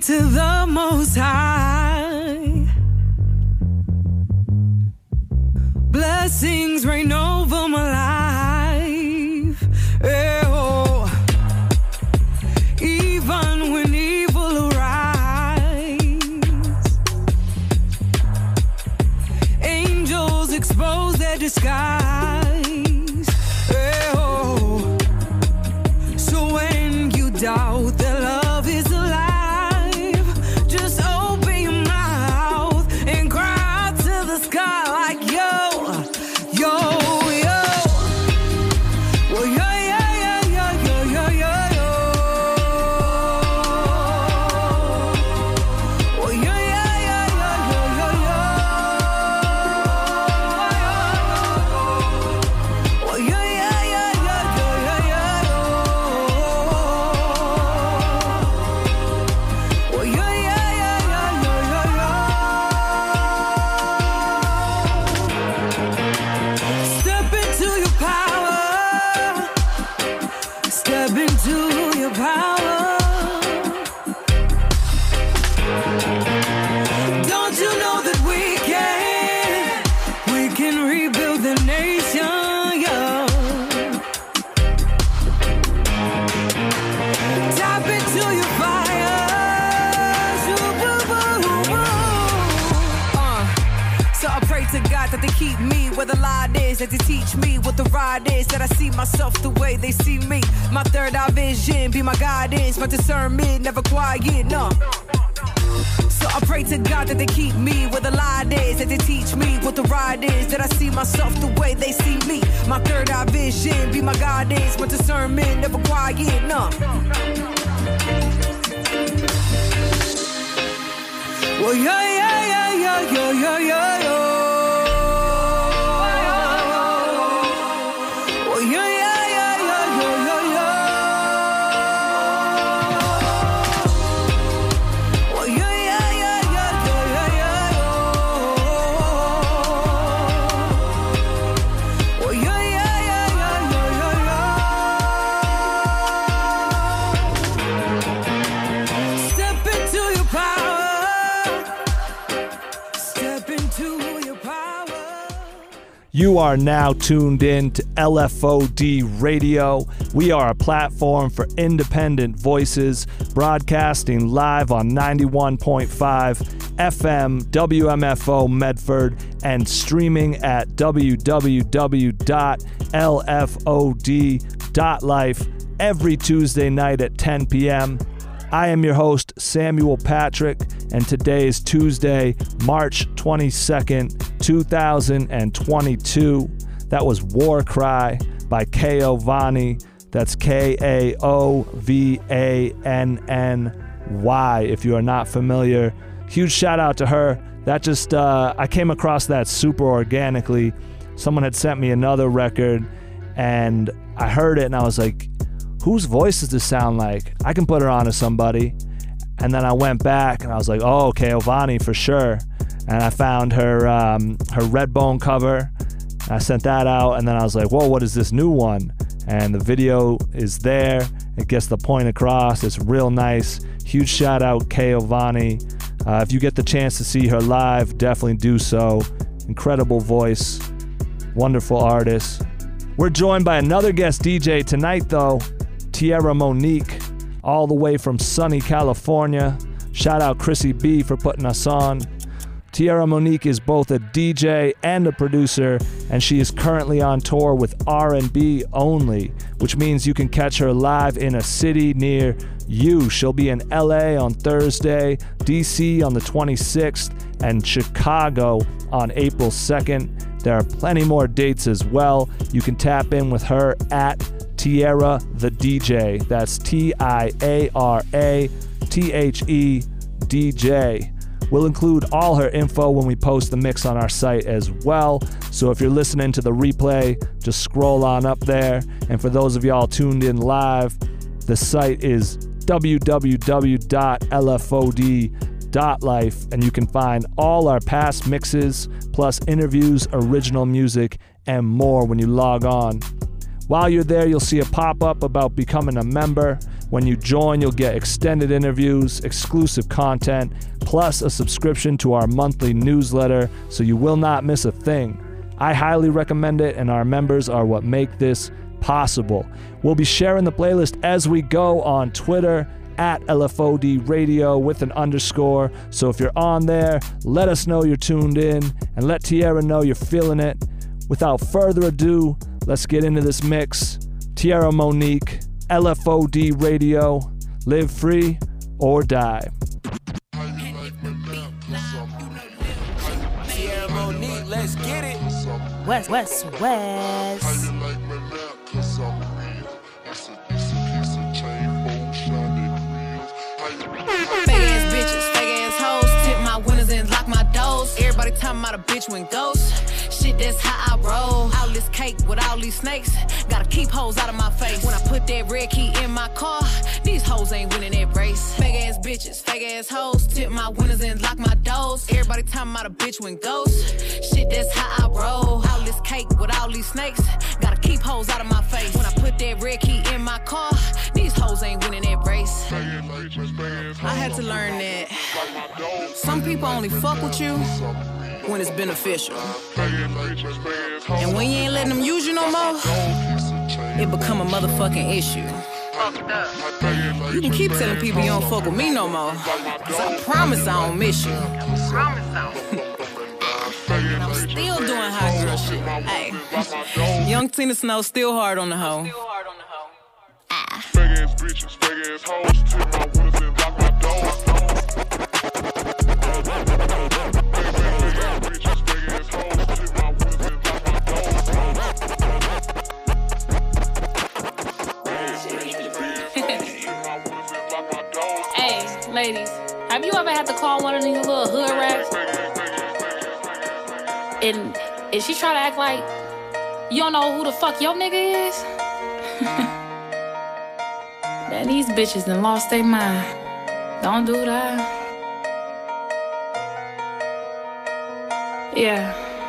to the Most High. Blessings reign over my life. Oh. Even when evil arise, angels expose their disguise. Oh. So when you doubt that love is alive, just open your mouth and cry out to the sky like yo, yo, yo. Well, yo, yo, yo, yo, yo, yo, yo. Well, yo, yo, yo, yo, yo, yo, yo. Well, yo, yo, yo, yo, yo, yo, yo. Well, yo, yo, yo, yo, yo, yo. Step into your power. Step into your power. Don't you know that we can rebuild the nation, yo. Tap into your fire. So I pray to God that they keep me where the light is, that they teach me what the ride is, that I see myself the way they see me. My third eye vision be my guidance, my discernment never quiet, no. So I pray to God that they keep me where the light is, that they teach me what the ride is, that I see myself the way they see me. My third eye vision be my guidance, my discernment never quiet, no. Well, yeah, yeah, yeah, yeah, yeah, yeah, yeah, yeah. Well, yeah, yeah, yeah, yeah, yeah, yeah, yeah. Well, yeah, yeah, yeah, yeah, yeah, yeah, yeah. Well, yeah, yeah, yeah, yeah, yeah, yeah, yeah. Step into your power. Step into your power. You are now tuned in to LFOD Radio. We are a platform for independent voices, broadcasting live on 91.5 FM WMFO Medford and streaming at www.lfod.life every Tuesday night at 10 p.m. I am your host, Samuel Patrick, and today is Tuesday, March 22nd, 2022. That was War Cry by Keovany. That's K-A-O-V-A-N-N-Y, if you are not familiar. Huge shout out to her. That just, I came across that super organically. Someone had sent me another record, and I heard it, and I was like, whose voice does this sound like? I can put her on to somebody. And then I went back and I was like, oh, Keovany for sure. And I found her Redbone cover. I sent that out, and then I was like, whoa, what is this new one? And the video is there. It gets the point across. It's real nice. Huge shout out, Keovany. If you get the chance to see her live, definitely do so. Incredible voice. Wonderful artist. We're joined by another guest DJ tonight, though. Tierra Monique, all the way from sunny California. Shout out Chrissy B for putting us on. Tierra Monique is both a DJ and a producer, and she is currently on tour with R&B only, which means you can catch her live in a city near you. She'll be in LA on Thursday, DC on the 26th, and Chicago on April 2nd. There are plenty more dates as well. You can tap in with her at Tierra the DJ. That's TIARA THE DJ. We'll include all her info when we post the mix on our site as well. So if you're listening to the replay, just scroll on up there. And for those of y'all tuned in live, the site is www.lfod.life, and you can find all our past mixes, plus interviews, original music, and more when you log on. While you're there, you'll see a pop-up about becoming a member. When you join, you'll get extended interviews, exclusive content, plus a subscription to our monthly newsletter, so you will not miss a thing. I highly recommend it, and our members are what make this possible. We'll be sharing the playlist as we go on Twitter at LFOD Radio with an underscore. So if you're on there, let us know you're tuned in and let Tierra know you're feeling it. Without further ado, let's get into this mix. Tierra Monique, LFOD Radio, live free or die. Tierra Monique, let's get it. West. Fake ass bitches, fake ass hoes, tip my windows and lock my doors. Everybody talking about a bitch when ghost. Shit, that's how I roll. All this cake with all these snakes. Gotta keep hoes out of my face. When I put that red key in my car, these hoes ain't winning that race. Fake ass bitches, fake ass hoes, tip my windows and lock my doors. Everybody talking about a bitch when ghost. Shit, that's how I roll. All this cake with all these snakes. Gotta keep hoes out of my face. When I put that red key in my car, these hoes ain't winning that race. I had to learn that some people only fuck with you when it's beneficial. And when you ain't letting them use you no more, it become a motherfucking issue. You can keep telling people you don't fuck with me no more, cause I promise I don't miss you. And I'm still doing hot girl shit. Hey, young Tina Snow still hard on the hoe. Fake ass bitches, fake ass hoes, tip my windows and lock my doors. Hey, ladies, have you ever had to call one of these little hood rats? And she try to act like you don't know who the fuck your nigga is? Man, these bitches done lost their mind. Don't do that. Yeah.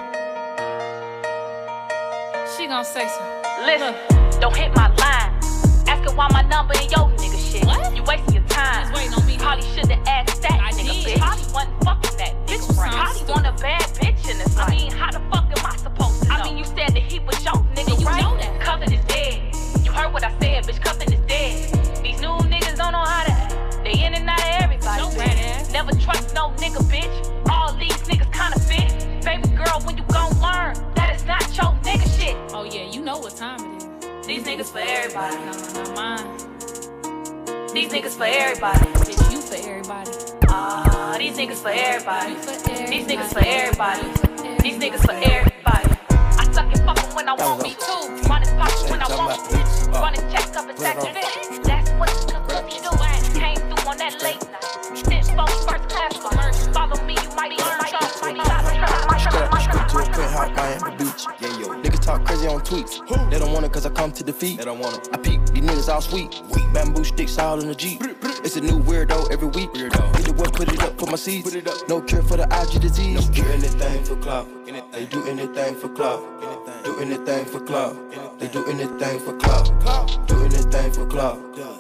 She gon' say some. Listen, don't hit my line. Asking why my number in your nigga shit. What? You wasting your time. Just waiting on me. Probably should've asked that I nigga did. bitch. Probably wasn't fucking that bitch. Bitch Right. sounds Probably stupid. want a bad bitch in this life. I mean, how the fuck am I supposed to know? I mean, you said that he was your nigga, And you right? know that. Cuffin' is dead. You heard what I said, bitch. Cuffin' is dead. These new niggas don't know how to act. They in and out of everybody. Don't rat ass. Never trust no nigga, bitch. All these niggas kinda fit. Baby girl, when you gon' learn that it's not your nigga shit. Oh yeah, you know what time it is. These niggas for everybody. No, not mine. These niggas for everybody. Bitch, you for everybody. These niggas for everybody. You for everybody. These niggas for everybody. These niggas for everybody. I suck and fuck 'em when I want me too. Run his pockets when I want me. Run his check up and stack it in. That's what the cookie do. Came through on that late night. This phone first class commercial. Follow me, you might be on my truck. Straight to a penthouse, Miami Beach. Yeah, yo. Niggas talk crazy on tweets. They don't want it cause I come to defeat. They don't want it. I peep, these niggas all sweet. Bamboo sticks all in the Jeep. It's a new weirdo every week. Either one put it up for my seeds. No cure for the IG disease. Do anything for clout. They do anything for clout. Do anything for clout. They do anything for clout. Do anything for clout.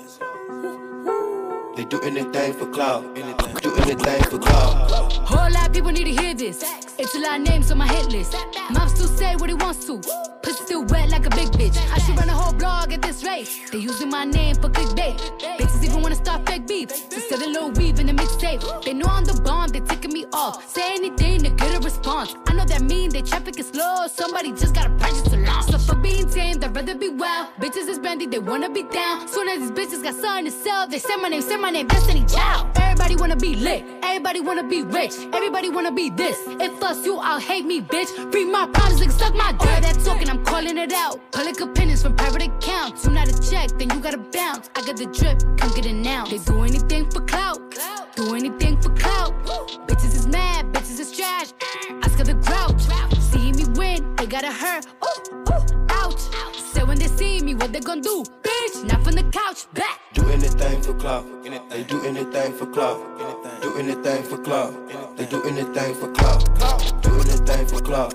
They do anything for clout. Do anything for clout. Whole lot of people need to hear this. It's a lot of names on my hit list. Mom still say what he wants to. Pussy still wet like a big bitch. I should run a whole blog at this rate. They using my name for clickbait. Bitches even wanna start fake beef. Instead of little weave in the mixtape. They know I'm the bomb, they ticking me off. Say anything to get a response. I know that mean they traffic is slow. Somebody just gotta purchase a launch. So for being tamed, I'd rather be wild. Bitches is brandy, they wanna be down. Soon as these bitches got something to sell, they say my name, Destiny Child. Everybody wanna be lit, everybody wanna be rich, everybody wanna be this. If us you, I'll hate me, bitch. Free my problems, like suck my dick. That talking, I'm calling it out. Public opinions from private accounts. You not a check, then you gotta bounce. I got the drip, come get it now. They do anything for clout, do anything for clout. Bitches is mad, bitches is trash. Ask her the grouch. See me win, they gotta hurt. Ooh, ooh, ouch. Say when they see me, what they gon' do? Bitch, not from the couch, back. Do anything for clout. They do anything for clout. Do anything for clout. They do anything for clout. Do anything for clout.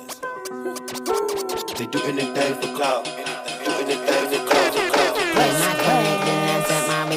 They do anything for clout. Do anything for clout. Play my card, then I set my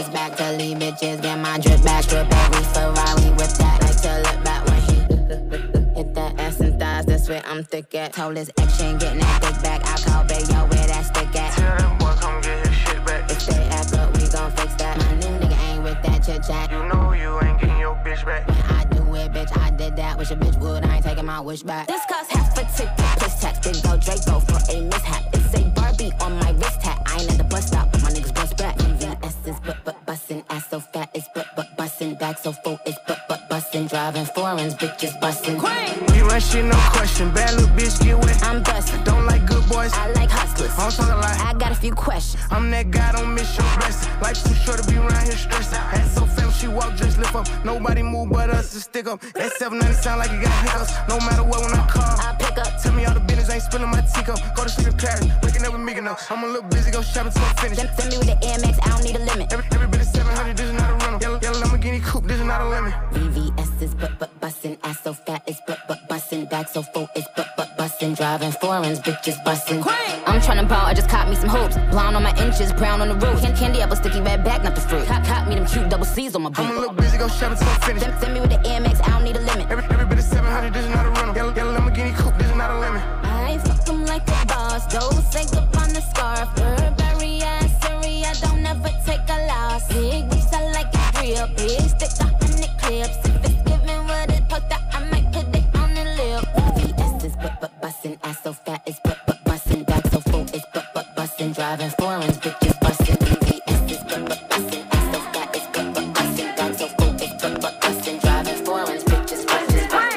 bitches. Get my drip back, every Ferrari with that. Like to look back when he hit that ass and thighs. That's where I'm thick at. Told his ex she ain't getting that dick back. I call Bayo where that stick at. Tell them boys come get his shit back. If they act up, we gon' fix that. My new nigga ain't with that chit chat. You know you ain't getting your bitch back. When I do it, bitch, I did that. Wish a bitch would, I ain't taking my wish back. This cost half a ticket, plus tax. Big go Draco for a mishap. It's a Barbie on my wrist hat. I ain't at the bus stop, but my niggas bust back. VVS is but bustin', ass so fat is but bustin', back so full is but bustin', driving foreigns, bitches bustin'. We run shit, no question. Bad little bitch, get wet. I'm bustin'. Don't like good boys. I like hustlers. I don't talk a lot. I got a few questions. I'm that guy, don't miss your blessing. Life's too short to be around here stressing. Ass so fat, she walk, just lift up. Nobody move but us to stick up. That 790 sound like you got hiccups. No matter what, when I call, I pick up. tell me all the business, ain't spilling my teacup. Go to sleep in Paris, waking up with Mykonos. I'm a little busy, go shopping till I'm finished. Send me with the AMX, I don't need a limit. Every bit of 700, this is not a rental. Yellow Lamborghini coupe, this is not a lemon. VVS is but bustin', ass so fat is but bustin', back so full is but bustin', driving foreigns, bitches bustin'. I'm tryna ball, I just caught me some hoops. Blonde on my inches, brown on the roof. Candy apple, sticky red back, not the fruit. Caught me them cute double C's on my boot. I'm a little busy, go shopping till I'm finished. Send me with the AMX, I don't need a limit. Every bit of 700, this is not a rental. Yellow Lamborghini coupe, this is not a lemon. I fuck 'em like a boss, those say up on the scarf. Burberry, Syria, don't ever take a loss. Big boots, I like it real. Big stick, 100 clips. If it's giving what it poked out, I might put it on the lip. VVS is but bustin', ass so fat is but bustin', back so full is but bustin', driving foreigns, bitches bustin'. VVS is but bustin', ass so fat is but bustin', back so full is but bustin', driving foreigns, bitches bustin'.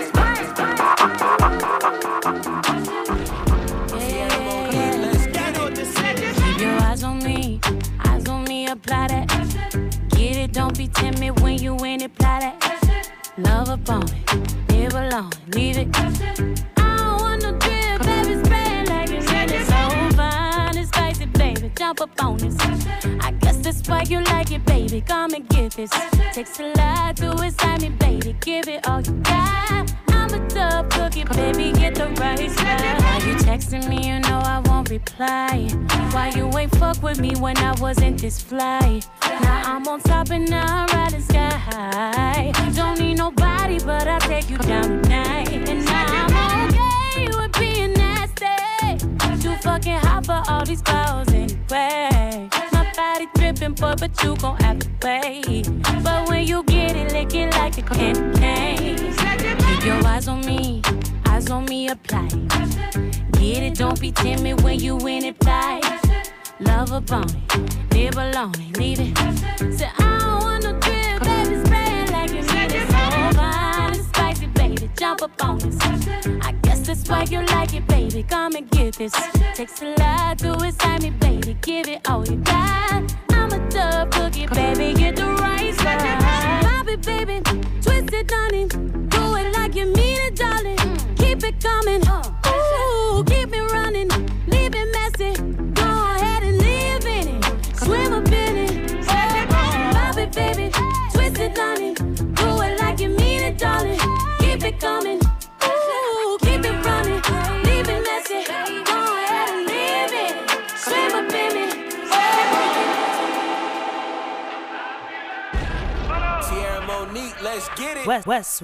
Apply that. Get it, don't be timid when you in it, apply that. Love up on it, live alone, leave it. I don't want no drip, baby, spray like it's really so fine and spicy, baby, jump up on this. I guess that's why you like it, baby, come and get this. Takes a lot to excite me, baby, give it all you got. I'm a tough cookie, baby, get the right spot. Why you texting me, you know I won't reply. Why you ain't fuck with me when I wasn't this fly? Now I'm on top and now I'm riding sky high. Don't need nobody, but I'll take you down tonight. And now I'm okay with being nasty. Too fucking hot for all these clothes anyway. My body dripping, boy, but you gon' have to pay. But when you get it, lick it like a candy cane. Keep your eyes on me, apply. Get it, don't be timid when you in it, apply. Love up on it, live alone it, leave it. Say I don't want no drip, baby, spray it like you need it. So fine and spicy, baby, jump up on this. I guess that's why you like it, baby, come and get this. Takes a lot to excite me, baby, give it all you got. I'm a tough cookie, baby, get the right spot. Pop it, baby, twist it, honey. Do it like you mean it, darling. Keep it coming, ooh, keep it running. Leave it messy, go ahead and live in it. Swim up in it, pop it, baby, twist it, honey. Do it like you mean it, darling. Keep it coming, ooh, keep it running. Leave it messy, go ahead and live in it. Swim up in it. Sierra Monique, let's get it. West.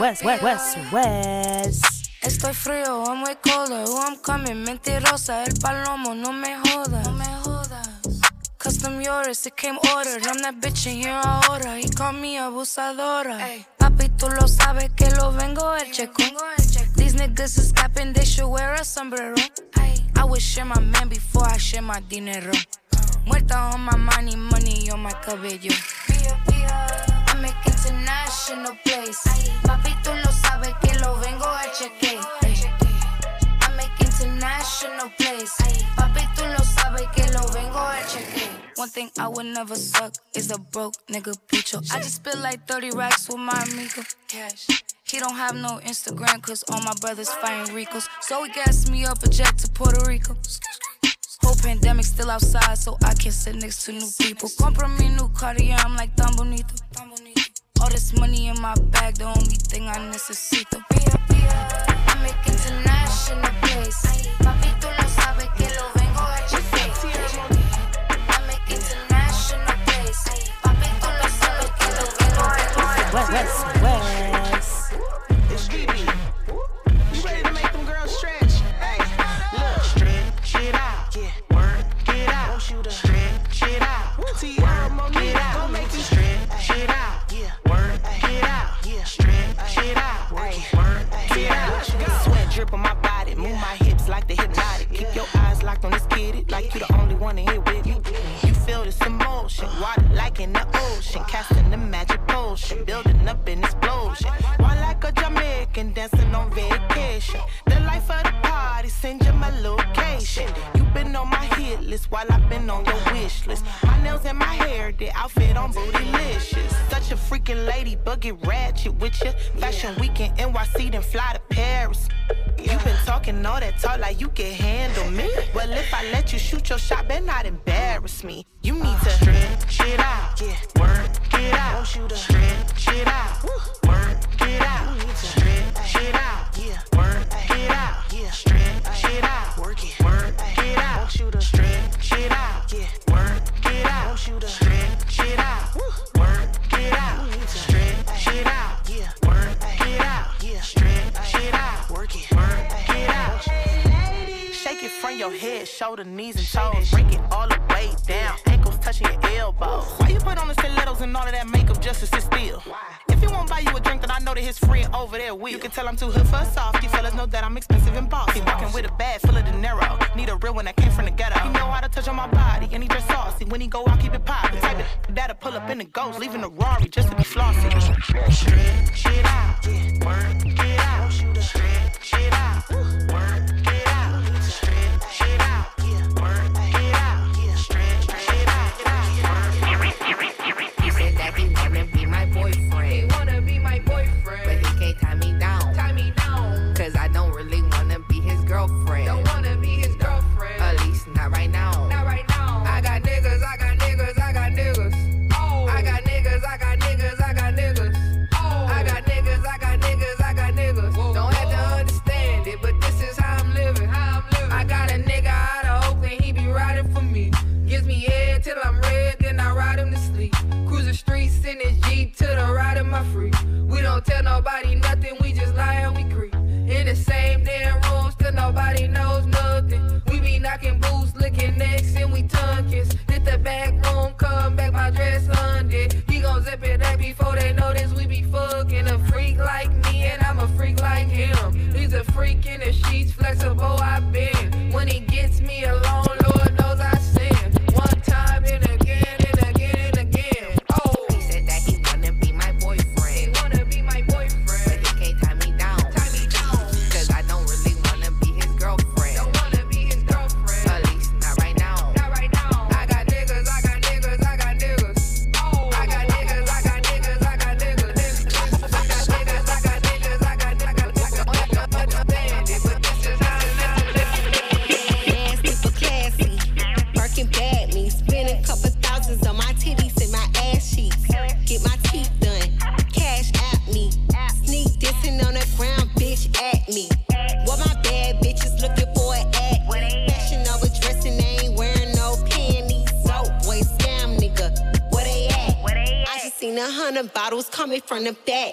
Estoy frío, I'm way colder. Who I'm coming, mentirosa. El palomo, no me jodas. Custom yours, it came ordered. I'm that bitch in here ahora. He called me abusadora. Papi, tú lo sabes que lo vengo el checo. These niggas is capping, they should wear a sombrero. I would share my man before I share my dinero. Muerta on my money on my cabello. I make international place. Papi, tú lo sabes que lo vengo a cheque. I make international place. Papi, tú lo sabes que lo vengo a cheque. One thing I would never suck is a broke nigga bicho. I just spit like 30 racks with my amigo. Cash. He don't have no Instagram cause all my brothers fighting Ricos. So he gassed me up a jet to Puerto Rico. Whole pandemic still outside so I can sit next to new people. Compra me new Cartier, I'm like tan bonito. All this money in my bag, the only thing I necesito. I make international place. Papi, tú lo sabes que lo vengo a cheque. I make international place. Papi, tú lo sabes West. It's Stevie. You ready to make them girls stretch? Hey, look, stretch it out. Yeah, work it out. Won't you to stretch it out? Tierra Monique, gon' make you stretch it out. Yeah, work it out. Yeah, stretch it out. Work it out. Sweat drip on my body, move my hips like the hypnotic. Keep your eyes locked on this kid, like you the only one in here with me. You feel this emotion, water like in the ocean, casting the magic potion, building up an explosion. One like a Jamaican dancing on vacation. The life of the party, send you my location. You been on my hit list while I've been on your wish list. My nails and my hair, the outfit on Bootylicious. Such a freaking lady, but get ratchet with you. Fashion weekend NYC, then fly to Paris. You been talking all that talk like you can handle me. Well, if I let you shoot your shot, better not embarrass me. You need to stretch it out, yeah, work it out. Stretch it out, work it out. Stretch it out, yeah, work it out. Yeah, stretch it out, work it out. Stretch it out, yeah, work it out. Stretch it out, work it out. Stretch it out, yeah, work it out. Yeah, stretch it out, work it out. Shake it from your head, shoulder, knees, and toes. Break it all the way down, ankles touching your elbows. Why you put on the stilettos and all of that makeup just to sit still? If you won't buy you a drink, then I know that his friend over there will. You can tell I'm too hood for a soft. You fellas know that I'm expensive and bossy. Walking with a bag full of dinero. Need a real one that came from the ghetto. He know how to touch on my body, and he dress saucy. When he go out, keep it poppin'. Type it that'll pull up in the ghost, leaving the Rari just to be flossy. Stretch it out, yeah, work it out. Stretch it out, work it out. Stretch it out, yeah, work it out. Yeah, stretch it out, He said that he wanna be my boyfriend. He wanna be my boyfriend, but he can't tie me down. Tie me down, cause I don't really wanna be his girlfriend. Don't wanna be his girlfriend, at least not right now. Not right now. I got niggas, I got niggas, I got niggas. Oh, I got niggas, I got niggas, I got niggas. Oh, I got niggas, I got niggas, I got niggas. Whoa. Don't have to understand it, but this is how I'm living. I got a nigga out of Oakland, he be riding for me. Gives me head till I'm red, then I ride him to sleep. Cruise the streets in his Jeep to the ride of my free. We don't tell nobody nothing, we just lie and we creep. In the same damn room, still nobody knows nothing. We be knocking boots, licking necks, and we tongue kiss. Hit the back room, come back, my dress undid. He gon' zip it up before they notice we be fucking. A freak like me, and I'm a freak like him. He's a freak in the sheets, flexible I've been. When he gets me alone, Lord knows I sin. One time and again and again and again. Oh, he said that he wanna be my boyfriend. He wanna be my boyfriend, but he can't tie me down. Tie me down, cause I don't really wanna be his girlfriend. Don't wanna be his girlfriend, at least not right now. Not right now. I got niggas, I got niggas, I got niggas. Oh, I got niggas, I got niggas, I got niggas. I got niggas, I got niggas, I got niggas. But this is how I live. Nasty for classy, Birkin bad me. Spend a couple thousands on my titties and my ass cheeks. Get my teeth done, cash at me. Sneak dissing on the ground, bitch at me. What my bad bitches looking for an at? Fashion over dressing, they ain't wearing no panties. So boy, scam nigga, where they at? I just seen 100 bottles coming from the back.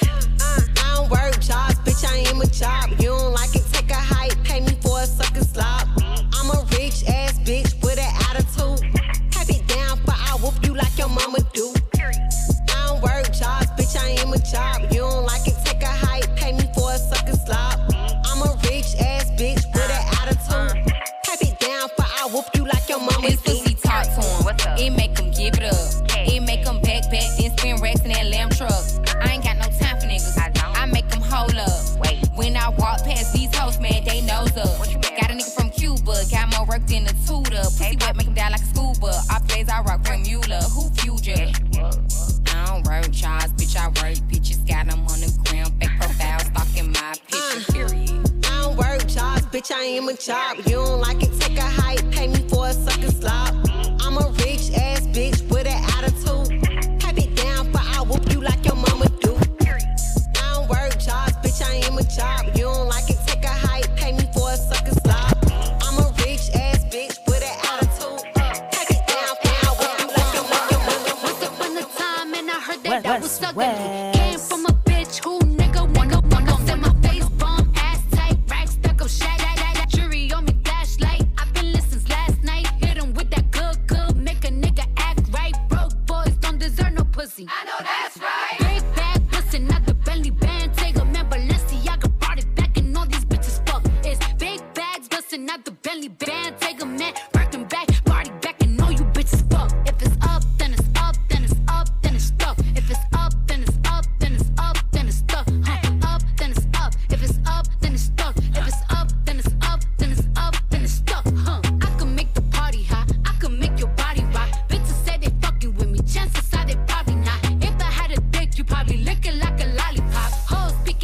I don't work jobs, bitch, I am a job. You don't like it, take a hike, pay me for a sucker slop. I'm a rich ass bitch with an attitude. Type it down, but I whoop you like your mama do. I don't work jobs, bitch, I am a job. You don't like it, take a hike, pay me for a sucker slop. I'm a rich ass bitch with an attitude. Type it down, but I whoop you like your mama do. This pussy talk to him, it make him give it up. It make him back, then spin racks in that lamb truck. I ain't got no time for niggas, I make them hold up. When I walk past these hoes, man, they nose up. Got a nigga from Cuba, got more work than a tutor. Pussy wet, make him down like a scuba. Off days I rock Bermuda, who future? I don't work jobs, bitch, I work bitches. Got them on the ground, fake profile, stalking my picture, period. I don't work jobs, bitch, I am a job. You don't like it, take a hike, pay me for a sucker slop. I'm a rich ass bitch with an attitude. Type it down, but I whoop you like your mama do. I don't work jobs, bitch, I am a job. You don't like it, take a hike, pay me for a sucker slop. I'm a rich ass bitch with an attitude. Take it down, but I whoop you like your mama. Once upon a time, and I heard that was ugly.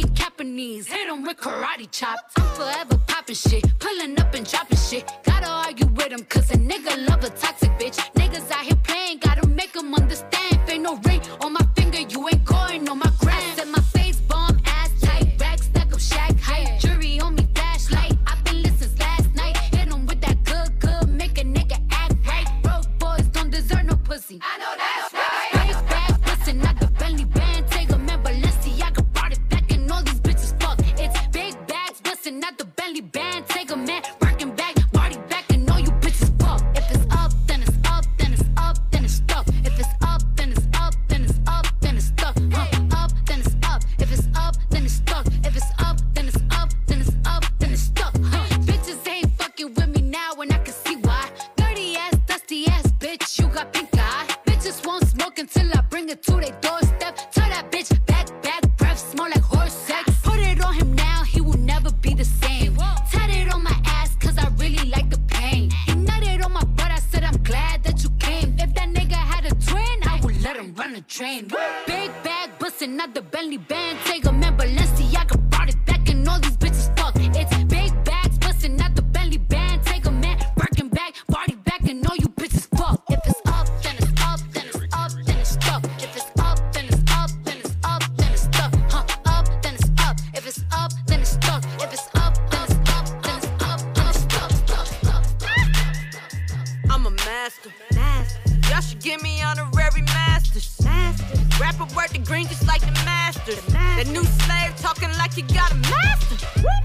fucking Japanese. Hit him with karate chops. I'm forever popping shit, pulling up and dropping shit. Gotta argue with him, cause a nigga love a toxic bitch. Niggas out here playing, gotta make him understand. If ain't no ring on my finger, you ain't going on my gram. Set my face bomb, ass tight, rack stack up shack height. Jury on me, flashlight. I've been listening last night. Hit him with that good, make a nigga act right. Broke boys don't deserve no pussy. I know that's right. Big bag, pussy, not the Bentley band. Take a man, Balenciaga brought it back, and all these bitches fuck. It's big bags, bustin', not the Bentley band. Take a man, working back, party back, and all you bitches fuck. If it's up, then it's up, then it's up, then it's stuck. If it's up, then it's up, then it's up, then it's stuck. Up, then it's up. If it's up, then it's stuck. If it's up, then it's up, then it's up, then it's stuck. Bitches ain't fucking with me now, and I can see why. Dirty ass, dusty ass bitch, you got pink eye. Bitches won't smoke until I bring it to their doorstep. Tell that bitch back, breath smell like horse sex. Put it on him now, he will never be the same. Tatted on my ass, cause I really like the pain. He nutted on my butt, I said I'm glad that you came. If that nigga had a twin, I would let him run a train. Big bag, bustin', not the Bentley band. Take a man, Balenciaga brought it back, and all these bitches fuck. It's big bags, bustin', not the Bentley band. Take a man, working back, party back, and all you bitches fuck. If it's up, then it's up, then it's up, then it's stuck. If it's up, then it's up, then it's up, then it's stuck. Up, then it's up. If it's up, then it's stuck. If it's up, then it's up, then it's up, then it's stuck. I'm a master. Y'all should give me honorary masters. Rapper worth the green just like the masters. That new slave talking like you got a master.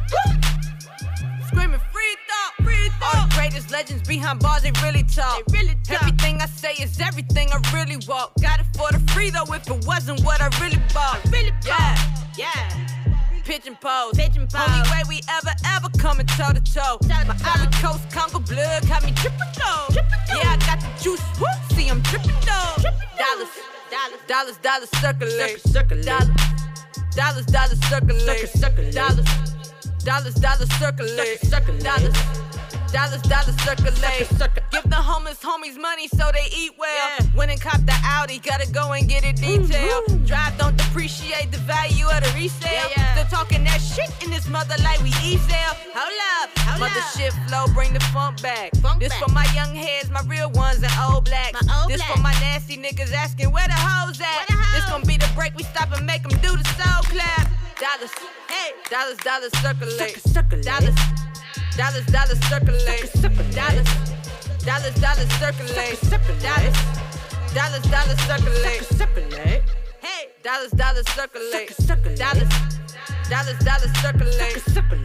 Screaming free thought, free thought. All the greatest legends behind bars, they really talk. Everything I say is everything I really walk. Got it for the free though, if it wasn't what I really bought. Yeah. Pigeon pose. Only way we ever coming toe to toe. My Ivory Coast Congo blood got me drippin' though. Yeah, I got the juice. See, I'm drippin' though. Dollars circulate. Dollars circulate. Dollars circulate. Dollars circulate. Give the homeless homies money so they eat well. When and cop the Audi, gotta go and get it detailed. Drive don't depreciate the value of the resale. Still talking that shit in this mother like we e-sale. Hold up, mother shit flow, bring the funk back. This for my young heads, my real ones and old blacks. This for my nasty niggas asking where the hoes at. This gon' be the break we stop and make them do the soul clap. Dollars, hey, dollars circulate. Dollars circulate. Dollars circulate. Dollars circulate. Hey, dollars circulate. Dollars circulate.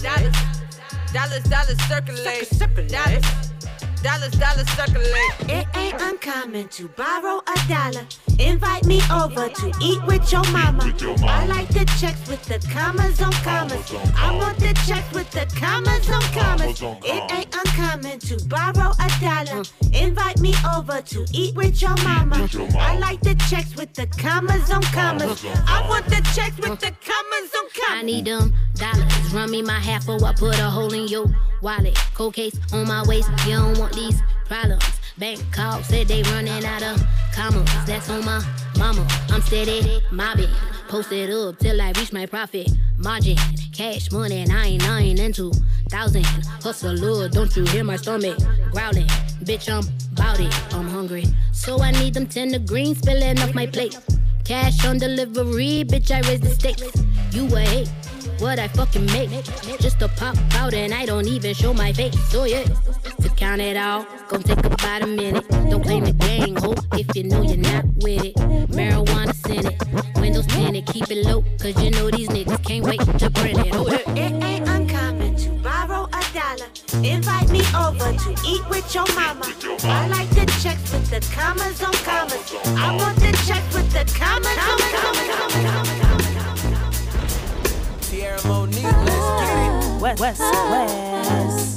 Dollars circulate. Dollars circulate. It ain't uncommon to borrow $1. Invite me over to eat with your mama. I like the checks with the commas on commas. I want the checks with the commas on commas. It ain't uncommon to borrow $1. Invite me over to eat with your mama. I like the checks with the commas on commas. I want the checks with the commas on commas. I need them dollars. Run me my half or I put a hole in your wallet. Cold case on my waist. You don't want these problems. Bank call said they running out of commas. That's on my mama. I'm steady mobbing. Posted up till I reach my profit margin. Cash money 9 into 1,000. Hustler, don't you hear my stomach growling? Bitch, I'm bout it. I'm hungry, so I need them tender greens spilling off my plate. Cash on delivery, bitch, I raise the stakes. You a hate what I fucking make. Just to pop out and I don't even show my face. So yeah, to count it all, gon' take about a minute. Don't play the gang, ho, if you know you're not with it. Marijuana Senate, windows tinted, keep it low, cause you know these niggas can't wait to print it. Oh, it ain't uncommon to borrow $1. Invite me over to eat with your mama. I like the checks with the commas on commas. I want the checks with the commas on commas. Tierra Monique, let's get it. West.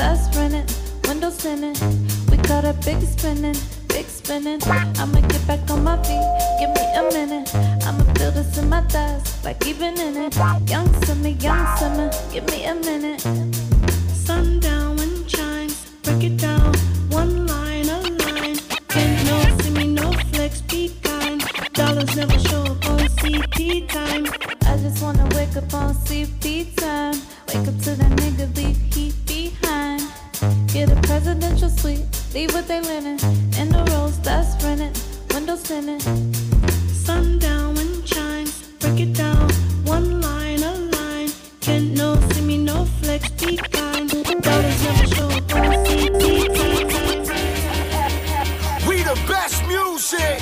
that's rented, windows tinted. We got a big spinning, big spinning. I'ma get back on my feet, give me a minute. I'ma feel this in my thighs, like even in it. Young summer, give me a minute. Sundown when chimes, break it down, one line, a line. Can't no see me, no flex, be kind. Dollars never show up on CP time. I just wanna wake up on CP time. Wake up to that nigga, leave heat behind. Get a presidential suite, leave with they linen. In the rolls, that's rented, windows tinted. Sundown when chimes, break it down, one line, a line. Can't no see me, no flex, be kind. Dollars never show up on CP time. We the best music.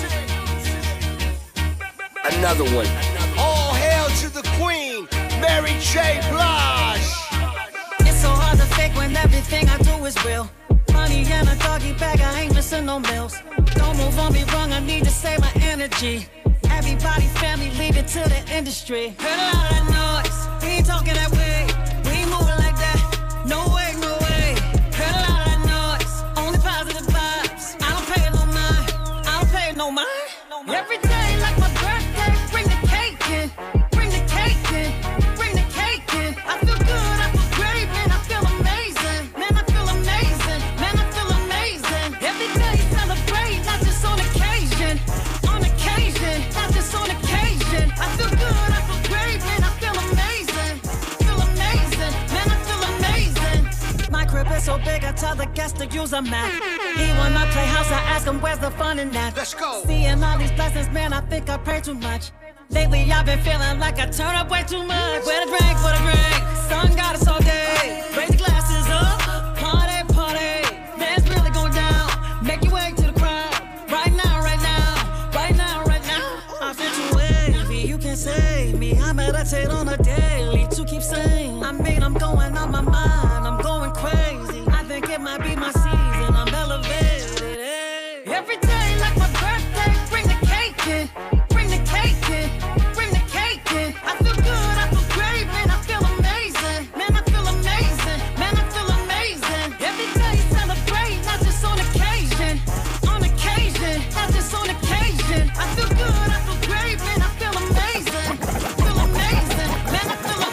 Another one. All hail to the queen, Mary J. Blige. It's so hard to fake when everything I do is real. Money and a doggy bag, I ain't missing no meals. Don't move on me wrong, I need to save my energy. Everybody, family, leave it to the industry. Heard a lot of noise, we ain't talking that way. We ain't moving like that, no way, no way. Heard a lot of noise, only positive vibes. I don't pay no mind, I don't pay no mind. Every day like my birthday, bring the cake in, bring the cake in, bring the cake in. I feel good, I feel great, man, I feel amazing. Man, I feel amazing, man, I feel amazing. Every day celebrate, not just on occasion, not just on occasion. I feel good, I feel great, man, I feel amazing, man, I feel amazing. My crib is so big, I tell the guests to use a map. He wanna play house, I ask him where's the fun in that. Let's go. Seeing all these blessings, man, I think I pray too much. Lately I've been feeling like I turn up way too much. Where the drink, sun got us all day. Raise the glasses up, party, party. Man's really going down, make your way to the crowd. Right now, right now, right now, right now. I feel too wavy, you can save me. I meditate on a daily to keep sane. I mean, I'm going on my mind, I'm going crazy. I think it might be my season, I'm elevated. Hey. Every day like my birthday, bring the cake in, bring the cake in, bring the cake in. I feel good, I feel great, man, I feel amazing. Man, I feel amazing, man, I feel amazing. Every day celebrate, not just on occasion, not just on occasion. I feel good, I feel great, man, I feel amazing, man, I feel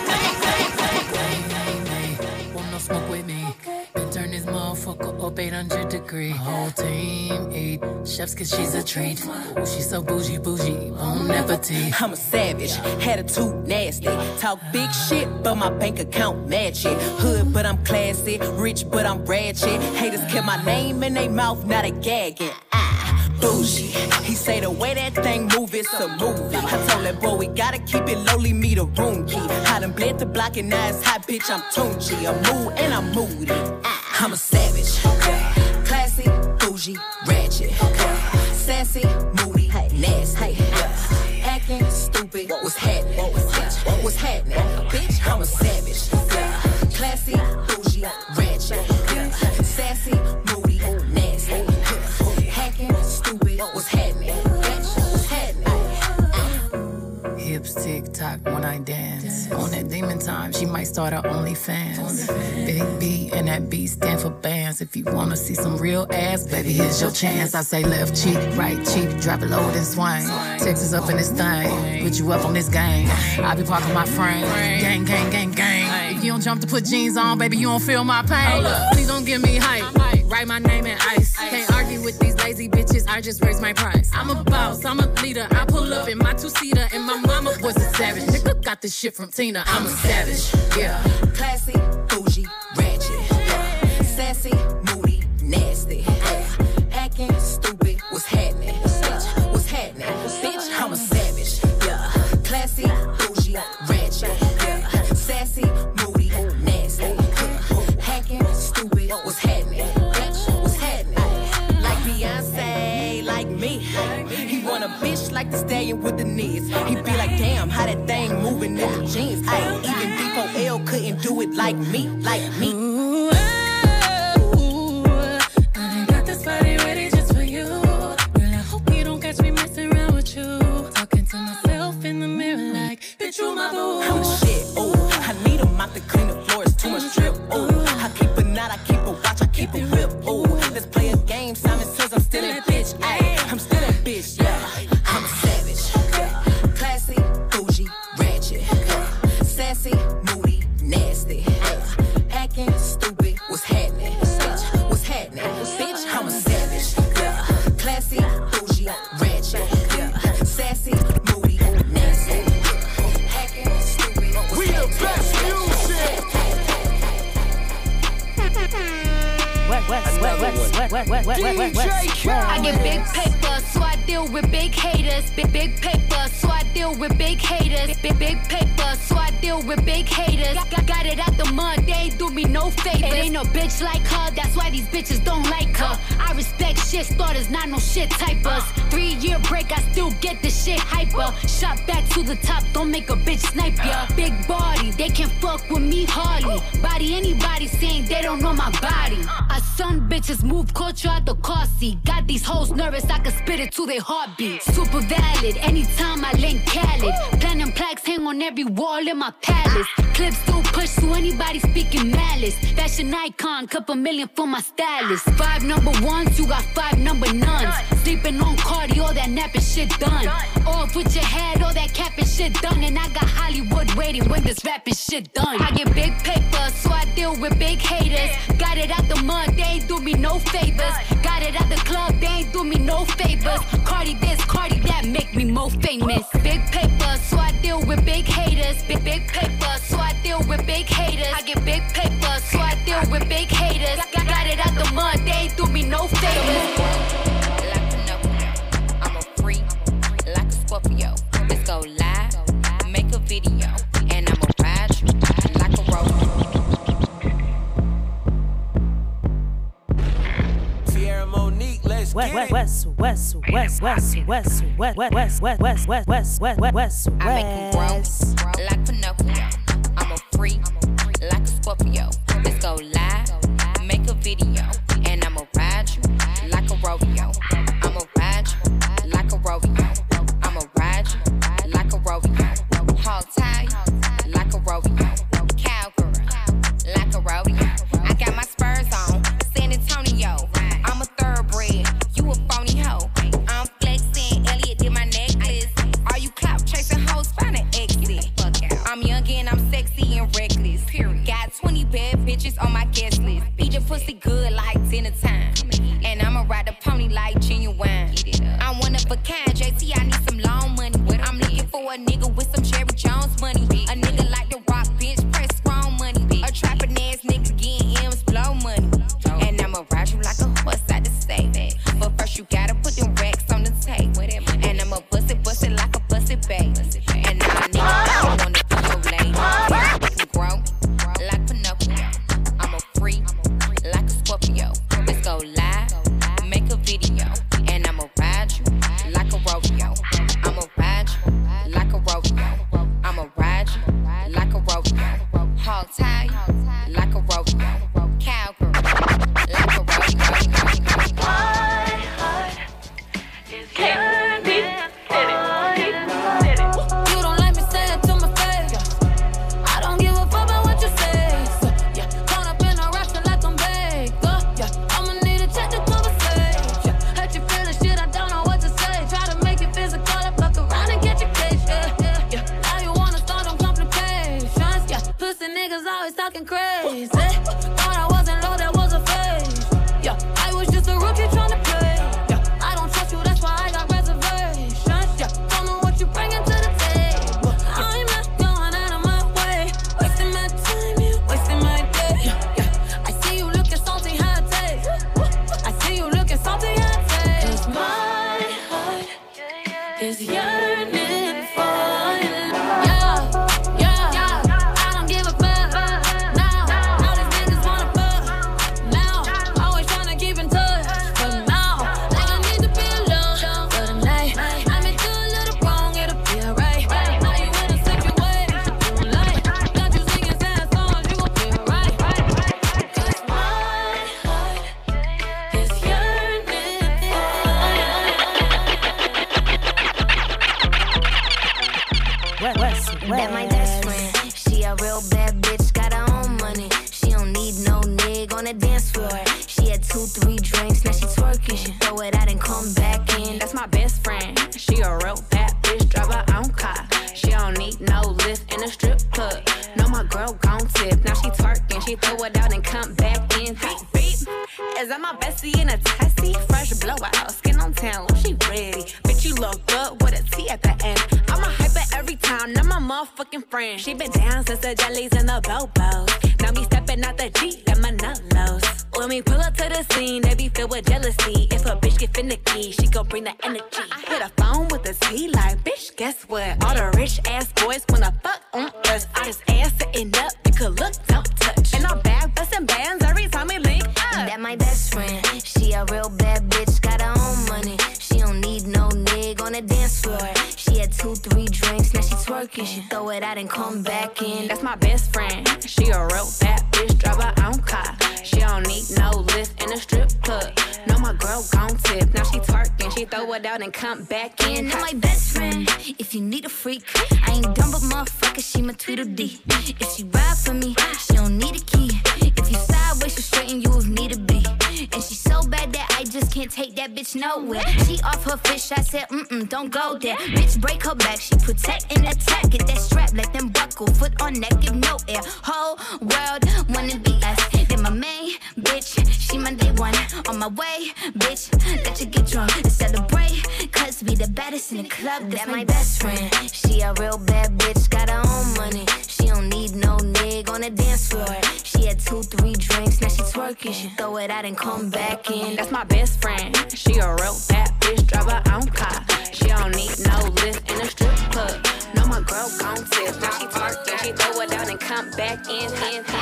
amazing. Want no smoke with me? Been turn this motherfucker up 800 degrees. My whole team eat chefs cause she's a treat. Ooh, she's so bougie, on appetite. I'm a savage, attitude nasty. Talk big shit, but my bank account match it. Hood, but I'm classy. Rich, but I'm ratchet. Haters kept my name in their mouth, now they gagging. Bougie. He say the way that thing move, it's a movie. I told that boy we gotta keep it lowly, me the room key. I done bled the block and now it's hot, bitch, I'm Tunchi. I'm mood and I'm moody. I'm a savage. Classy, bougie, ratchet. Sassy, moody, nasty. Acting stupid, what's happening? What's happening? Bitch, I'm a savage. Classy, bougie, ratchet. Sassy, moody, nasty. Hacking, stupid, what's happening? Bitch, what's happening? Hips tick-tock when I dance. On that demon time, she might start her OnlyFans. Big B and that B stand for bands. If you wanna see some real ass, baby, here's your chance. I say left cheek, right cheek, drop it low and swing. Texas up in this thing, put you up on this gang. I be parking my frame, gang, gang, gang, gang. If you don't jump to put jeans on, baby, you don't feel my pain. Please don't give me hype, write my name in ice. Can't argue with these lazy bitches, I just raise my price. I'm a boss, I'm a leader, I pull up in my two-seater, and my mama was a savage. Nigga got this shit from Tina, I'm a savage, yeah. Classy, bougie, ratchet. Sassy, moody, nasty. Hacking, stupid, what's happening? Bitch, what's happening? Bitch, I'm a savage, yeah. Classy, bougie, ratchet. Sassy, moody, nasty. Hacking, stupid, what's happening? Bitch, what's happening? Like Beyonce, like me. He want a bitch like the stallion with the knees. He be like, damn, how that thing moving in the jeans. Ay, even D4L couldn't do it like me, like me. Ooh, I got this body ready just for you. Girl, I hope you don't catch me messing around with you. Talking to myself in the mirror like, bitch, you my boo. I'm the shit, ooh. I need him out to clean the floors, too much drip, ooh. I keep a knot body rip, ooh. Let's play a game, Simon says I'm still a bitch, ayy. I'm still a bitch, yeah. I'm a savage, yeah. Classy, bougie, ratchet, yeah. Sassy, moody, nasty, yeah. Acting stupid, what's happening? Bitch, what's happening? Bitch, I'm a savage, yeah. Classy, bougie, ratchet, yeah. Sassy, moody, nasty, yeah. Acting stupid, what's happening? We the best music. I get big paper, so I deal with big haters. Big paper, so I deal with big haters. Big paper, so I deal with big haters. Got it out the mud, they ain't do me no favors. It ain't no bitch like her, that's why these bitches don't like her. I respect shit starters, not no shit typers. 3-year break, I still get the shit hyper. Shot back to the top, don't make a bitch snipe ya. Big body, they can fuck with me hardly. Body anybody saying they don't know my body. Some bitches move culture out the car seat. Got these hoes nervous, I can spit it to their heartbeat. Super valid, anytime I link Khaled. Platinum plaques hang on every wall in my palace. Clips still push to anybody speaking malice. Fashion icon, couple million for my stylist. 5 number ones, you got 5 number nuns. Sleeping on Cardi, all that napping shit done. Off with your head, all that capping shit done. And I got Hollywood waiting when this rapping shit done. I get big paper, so I deal with big haters. Got it out the mud, they ain't do me no favors. Got it at the club, they ain't do me no favors. Cardi this, Cardi that, make me more famous. Big paper, so I deal with big haters. Big paper, so I deal with big haters. I get big paper, so I deal with big haters. Got it at the mud, they ain't do me no favors. Like Pinocchio, I'm a freak, like a Scorpio. Let's go live, make a video, and I'ma ride you like a rodeo. I make him grow like Pinocchio. I'm a freak, like a Scorpio. Let's go live, make a video, and I'ma ride you like a rodeo. I'ma ride you like a rodeo. I'ma ride you like a rodeo. Hog tie like a rodeo. Cowgirl like a rodeo. I got my spurs on, San Antonio. I'm a thoroughbred, you a phony hoe. I'm flexing, Elliot did my necklace. Are you clout chasing hoes? Find an exit. I'm young and I'm sexy and reckless. Period. Got 20 bad bitches on my guest list. Eat your pussy good like dinner time. And I'ma ride the pony like genuine. I'm one of a kind, JT, I need some long money. I'm looking for a nigga with some Jerry Jones money. A nigga like the rock, bench press, strong money. A trapping ass nigga getting M's, blow money. And I'ma ride you like a horse, I just say that. But first you gotta put them racks on the tape. And I'ma bust it like a busted babe. And now a nigga I wanna be your lady. Make me grow like Pinocchio. I'm a freak, like a Scorpio. Let's go live, make a video, and I'ma ride you like a rodeo. I'ma ride you like a rodeo. I'ma ride you like a rodeo. Hog tie like a rodeo. Cowgirl like a rodeo. My heart is yearning for you. You don't like me, say it to my face. I don't give a fuck about what you say. Caught up in a rush like I'm big. I'ma need a check to conversation. Hurt you feeling shit, I don't know what to say. Try to make it physical, I fuck around and get your case. Now you wanna start on complications. Pussy niggas always talking crazy. Thought I wasn't low, that was a phase. I was just a rookie trying to play. I don't trust you, that's why I got reservations. Don't know what you bringing to the table. I'm not going out of my way. Wasting my time, you wasting my day. I see you looking salty, hot taste. I see you looking salty, hot taste. 'Cause my heart is yearning for you. I don't give a fuck. Now, all these niggas wanna fuck. Now, always tryna keep in touch. But now, like I need to be alone for the night. I may do a little wrong, it'll be alright. Now you in a situation you like. Got you singing sad songs, you gon' feel right. 'Cause my heart is yearning for That my best friend. She a real bad bitch, got her own money. She don't need no nigga on the dance floor. She a had 2-3 drinks, now she twerking. She throw it out and come back in. That's my best friend. She a real bad bitch, drive her own car. She don't need no lift in a strip club. No, my girl gon' tip. Now she twerking, she throw it out and come back in. Beep, beep. Is that my bestie in a tessie? Fresh blowout, skin on town, she ready. Bitch, you look good with a T at the end. I'm a hyper every time, not my motherfucking friend. She been down since the jellies and the bobos. Now me stepping out the Jeep and my nullos. When we pull up to the scene, they be filled with jealousy. If a bitch get finicky, she gon' bring the energy. I hit a phone with a T like, bitch, guess what? All the rich ass boys wanna fuck on us. I just ass sitting up, you could look, don't touch. And I'm back bustin' bands every time we link up. That my best friend, she a real bad bitch, got her own money. She don't need no nigga on the dance floor. She had 2-3 drinks, now she twerking. She throw it out and come back in. That's my best friend, she a real bad bitch, drive her own car. She don't need no lift in a strip club. No, my girl gon' tip. Now she twerking, she throw it out and come back in. That my best friend, if you need a freak, I ain't dumb but motherfucker, she my Tweedledee. If she ride for me, she don't need a key. If you sideways, she straighten you if need to be. And she so bad that I just can't take that bitch nowhere. She off her fish, I said, don't go there. Bitch, break her back, she protect and attack. Get that strap, let them buckle, foot on neck, give no air. Whole world wanna be us. Then my main bitch, she my day one. On my way, bitch, let you get drunk and celebrate. Cause we the baddest in the club, that's my best friend. She a real bad bitch, got her own money. She don't need no nigga on the dance floor. She had 2-3 drinks, now she twerking. She throw it out and come back in. That's my best friend, she a real bad bitch, drive her own car. She don't need no lift in a strip club. No, my girl gon' tip. Now she twerking, she throw it out and come back in.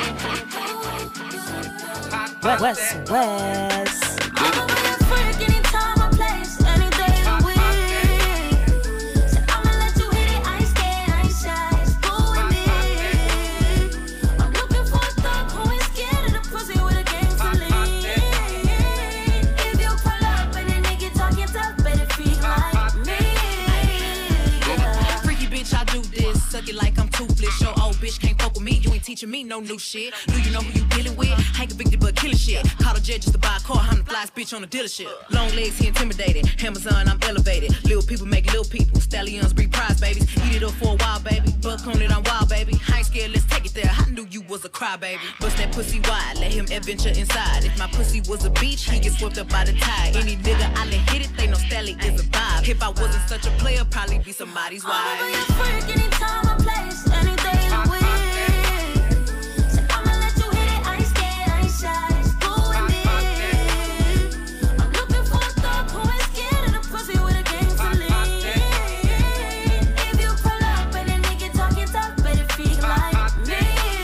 West. Suck it like I'm toothless. Your old bitch can't fuck with me. You ain't teaching me no new shit. Do you know who you dealing with? I ain't convicted but killing shit. Caught a jet just to buy a car. I'm the flyest bitch on the dealership. Long legs, he intimidated. Amazon, I'm elevated. Little people make little people. Stallions breed prize babies. Eat it up for a while, baby. Buck on it, I'm wild, baby. I ain't scared, let's take it there. I knew you was a crybaby. Bust that pussy wide, let him adventure inside. If my pussy was a beach, he get swept up by the tide. Any nigga I let hit it, they know Stally is a vibe. If I wasn't such a player, probably be somebody's wife. Anytime I place, anything I win. So I'ma let you hit it, I ain't scared, I ain't shy. Just go with me. I'm looking for a thug who ain't scared of the pussy with a game to lean. If you pull up and a nigga talking tough, better feel like me.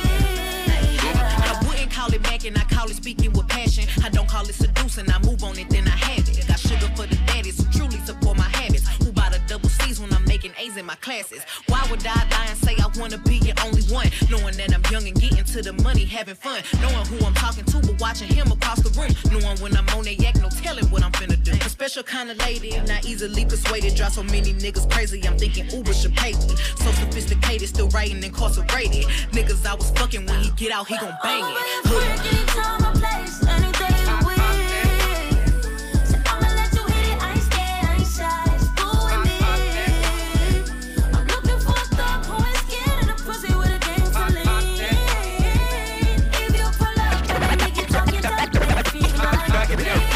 I wouldn't call it macking, I call it speaking with passion. I don't call it seducing, I move on it, then I have it. Got sugar for the daddies who truly support my habits. Who buy the double C's when I'm making A's in my classes? Why would I lie and say I wanna be your only one? Knowing that I'm young and getting to the money, having fun. Knowing who I'm talking to, but watching him across the room. Knowing when I'm on that yak, no telling what I'm finna do. A special kind of lady, not easily persuaded. Drive so many niggas crazy, I'm thinking Uber should pay me. So sophisticated, still writing incarcerated. Niggas I was fucking, when he get out, he gon' bang it. Anytime I place, anything I win. So I'ma let you hit it, I ain't scared, I ain't shy. Just go with me. I'm looking for a thug who ain't scared of the pussy with a game to lean. If you pull up and a nigga talking tough, better feel like me.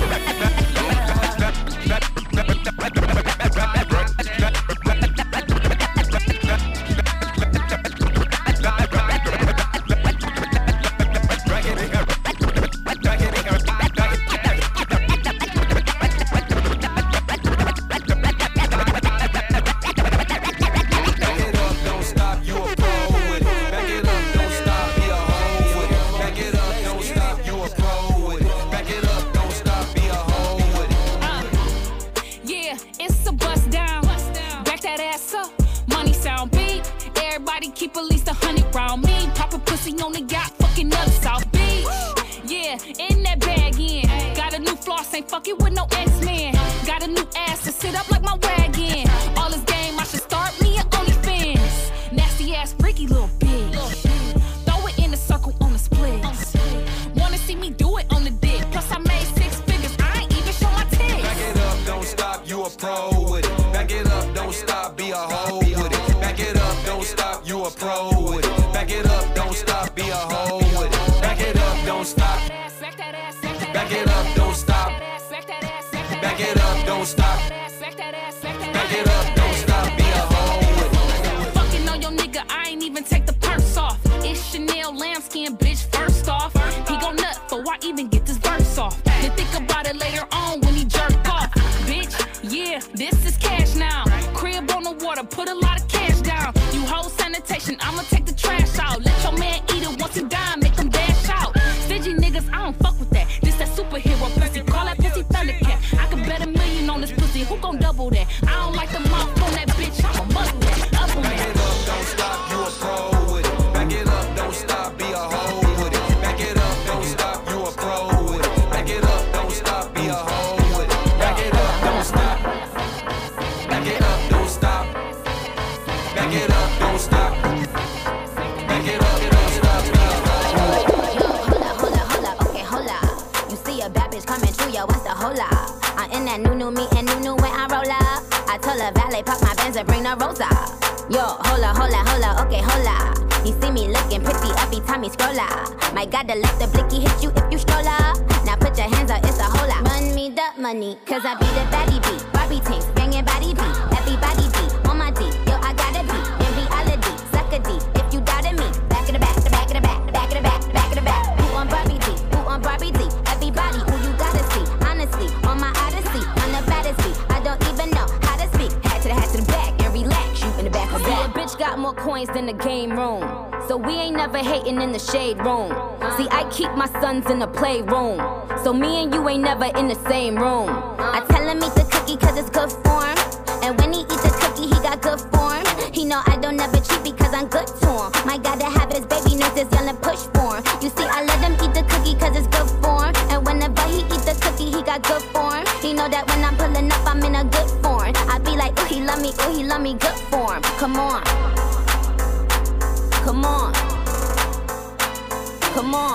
Keep at least 100 round me. Pop a pussy on the yacht, fucking up South Beach. Yeah, in that bag in. Got a new floss, ain't fucking with no X-Men. Got a new ass to sit up like my wagon. All this game, I should start me an OnlyFans. Nasty ass, freaky little bitch. Throw it in a circle on the split. Wanna see me do it on the dick. Plus pro with it. Back it up, don't stop, be a hoe with it. Back it up, don't stop, you a pro with it. Back it up, don't stop, be a hoe with it. Back it up, don't stop. Back it up, don't stop. Back it up, don't stop. Back it up, don't stop, be a hoe with it. Fucking on your nigga, I ain't even take the purse off. It's Chanel lambskin, bitch, first off. He gon' nut before I even get this verse off. Then think about it later on when he jerk off. Bitch, yeah, this is cash now. Crib on the water, put a lot of cash down. You hold sanitation, I'ma take the trash out. Let your man eat it once he die, make him dash out. Stingy niggas, I don't fuck with that. This that superhero pussy, call that pussy Thundercat. I could bet $1 million on this pussy, who gon' double that? I don't like the mouth on that bitch, I'm a muscle that. Up on that. Back it up, don't stop, you a pro with it. Back it up, don't stop, be a hoe with it. Back it up, don't stop, you a pro with it. Back it up, don't stop, be a hoe with it. Back it up, don't stop. Back it up, don't stop. Back it up, don't stop. Back it up, don't stop, be a hoe. Yo, hold up, okay, hold up. You see a bad bitch coming through, yo, what's the hold up? I'm in that new me and new when I roll up. I told her valet, pop my Benz and bring the rose up. Yo, hold up, okay, hold up. He see me looking pretty every time he scroll up. My God, to let the blicky hit you if you stroll up. Now put your hands up, it's a whole lot. Run me the money, cause I be the baddie beat. Barbie tanks, banging body beat. Everybody beat, on my D, yo, I gotta be. In reality, suck a D, if you doubted me. Back in the back, the back in the back, the back in the back, the back in the back. Who on Barbie D, who on Barbie D? Everybody who you gotta see. Honestly, on my odyssey, I'm the baddest beat. I don't even know how to speak. Hat to the back and relax, you in the back of the back. See, a bitch got more coins than the game room. So we ain't never hating in the shade room. See, I keep my sons in the playroom. So me and you ain't never in the same room. I tell him eat the cookie cause it's good form. And when he eat the cookie, he got good form. He know I don't never cheat because I'm good to him. My God, to have his baby nurses yelling push for him. You see, I let him eat the cookie cause it's good form. And whenever he eat the cookie, he got good form. He know that when I'm pulling up, I'm in a good form. I be like, ooh, he love me, good form. Come on. Come on. Come on.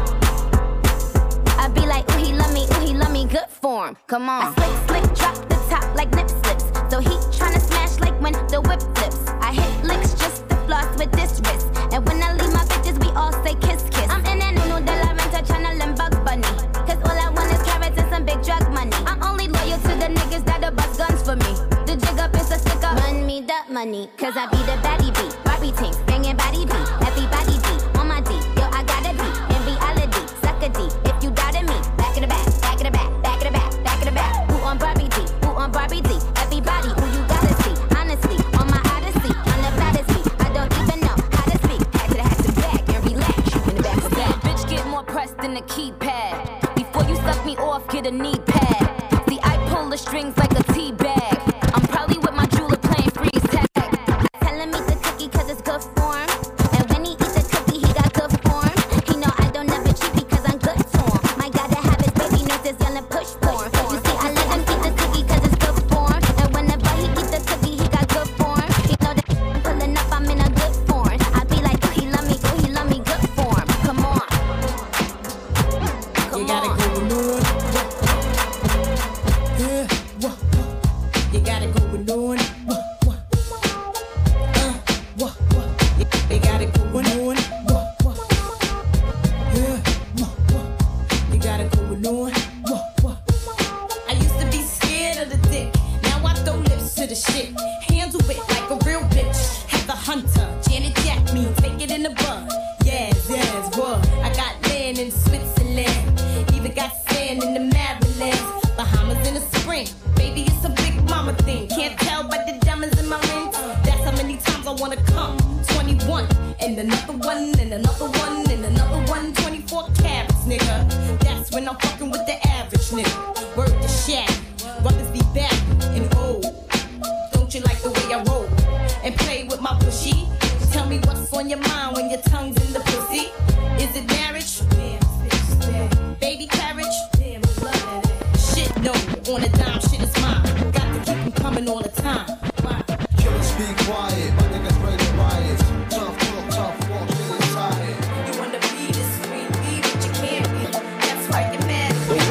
I be like, ooh, he love me, good form. Come on. I slick, drop the top like nip slips. So he tryna smash like when the whip flips. I hit licks just to floss with this wrist. And when I leave my bitches, we all say kiss, kiss. I'm in that Nuno de la Renta tryna limb Bugs Bunny. Cause all I want is carrots and some big drug money. I'm only loyal to the niggas that'll bust guns for me. The jig up is a stick up. Run me the money, cause I be the baddie beat. Barbie tanks, banging body beat. Everybody beat, on my D, yo, I gotta be. In reality, suck a D, if you doubted me. Back in the back, back in the back, back in the back, back in the back. Who on Barbie D, who on Barbie D? Everybody who you gotta see. Honestly, on my odyssey, on the baddest beat. I don't even know how to speak. Hat to the back and relax, you in the back of that. Bitch get more pressed than a keypad. Before you suck me off, get a knee pad. See, I pull the strings like a tea bag. I'm probably with my jeweler playing freeze tag. I tell him eat the cookie cause it's good form. And when he eat the cookie, he got good form. He know I don't never cheat because I'm good to him. My God, to have his baby nurses yelling push for him. You see, I let him eat the cookie cause it's good form. And whenever he eat the cookie, he got good form. He know that I'm pulling up, I'm in a good form. I be like, ooh, he love me, good form. Come on. Come you gotta on. go with Lord. Yeah, you gotta go with Lord. You gotta go with Lord. Yeah, you gotta go with Lord. I used to be scared of the dick. Now I throw lips to the shit. Handle it like a real bitch. Have a hunter, Janet Jack me, take it in the bud. Yes, what? I got land in Switzerland. Even got sand in the Maryland. Bahamas in the spring. Baby, it's a big mama thing. Can't tell by the diamonds in my rings. That's how many times I wanna come. 21, and another one, and another one, and another one. 24 carats, nigga. That's when I'm fucking with the average nigga. Word to Shaq. Brothers be back and old. Don't you like the way I roll? And play with my pushy? Tell me what's on your mind when your tongue's in the pussy. Is it marriage? Damn, bitch, damn. Baby carriage? Damn, I love that. Shit, no, on a dime, shit is mine. Got to keep them coming all the time. Killers be quiet, my niggas ready to riots. Tough talk, tough walk, inside. You wanna be this sweet, be what you can't be. That's why you're mad at me.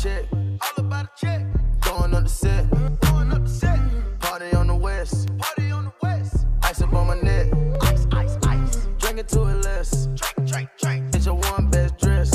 check. Throwing up the set. Party on the west. Ice up on my neck. Drink it to it less. It's your one best dress.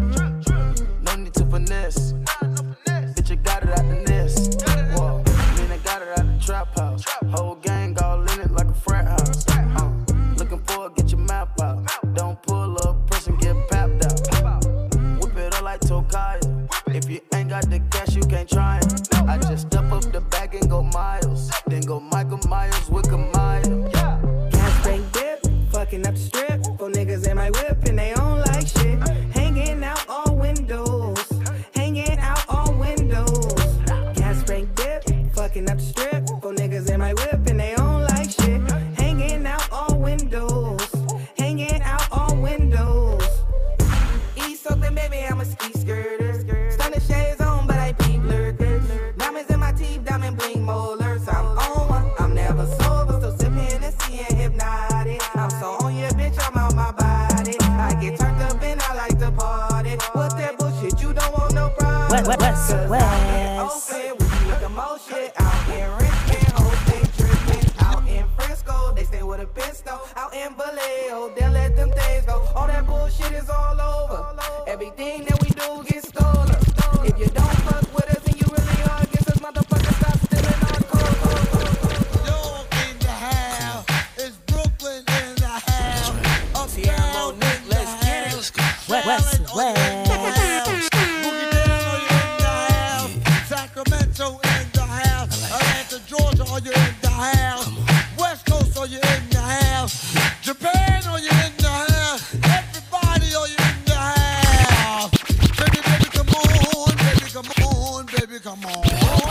No need to finesse. Bitch, you got it out the nest. Whoa, then I got it out the trap house. Whole gang all in it like a frat house. Looking for it, get your map out. Don't pull up, person get papped out. Whip it up like Tokaya. If you ain't got the cash, you can't try it. I just step up the bag and go miles. Then go Michael Myers with Kamaya. Gas bank dip, fucking up the strip. For niggas in my whip and they don't like shit. Hanging out all windows. Hanging out all windows. Gas bank dip, fucking up the strip. For niggas in my whip and they don't like shit. Hanging out all windows. Hanging out all windows. East Oakland, baby, I'm a ski skirter. Stunning shades on, but I peep lurkers. Diamonds in my teeth, diamond bling molars. I'm on one, I'm never sober. Still sipping and seeing hypnotic. I'm so on your bitch, I'm on my body. I get turned up and I like to party. What's that bullshit? You don't want no problem. West. Open, we with the most shit. Out in Richmond, hoes they tripping. Out in Frisco, they stay with a pistol. Out in Vallejo, they'll let them things go. All that bullshit is all over. Everything that we do gets stolen. If you don't fuck with us and you really are against us, motherfucker, stop stealing our code. York in the house. It's Brooklyn in the house. Uptown in the house. West. Boogie down, are you in the house? Sacramento in the house. Atlanta, Georgia, are you in the house? West Coast, are you in the house? Japan, are you in the house? Everybody, are you in the house? Baby, come on, baby, come on, baby, come on.